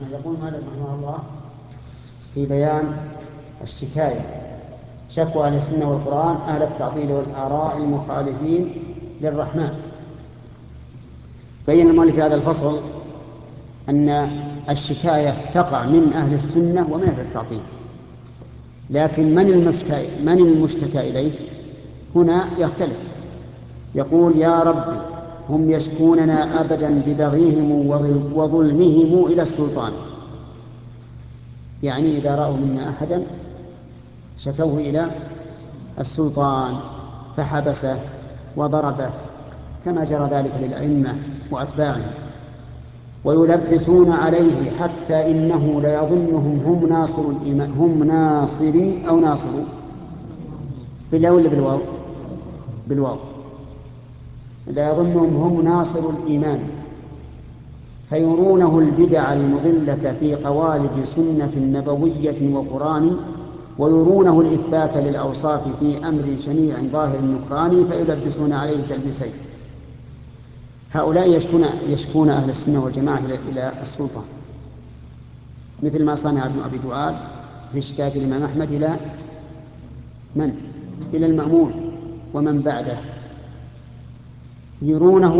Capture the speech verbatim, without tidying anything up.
يقول مالك رحمه الله في بيان الشكاية: شكوى أهل السنة والقرآن أهل التعطيل والآراء المخالفين للرحمن. بين المؤلف في هذا الفصل أن الشكاية تقع من أهل السنة ومن أهل التعطيل، لكن من المشتكى, من المشتكى إليه هنا يختلف. يقول: يا رب هم يشكوننا أبدا ببغيهم وظلمهم إلى السلطان. يعني إذا رأوا منا أحدا شكوه إلى السلطان فحبسه وضربه، كما جرى ذلك للأئمة وأتباعهم، ويلبسون عليه حتى إنه ليظنهم هم ناصر الإيمان، هم ناصري أو ناصروا بالله ولا بالواو؟ بالواو. لا يظنهم هم ناصر الإيمان، فيرونه البدع المضلة في قوالب سنة نبوية وقرآن، ويرونه الإثبات للأوصاف في أمر شنيع ظاهر النكران، فيلبسون عليه تلبيسين. هؤلاء يشكون, يشكون أهل السنة والجماعة إلى السلطان، مثل ما صنع ابن أبي دؤاد في شكاية الإمام أحمد إلى من؟ إلى المأمون ومن بعده. يرونه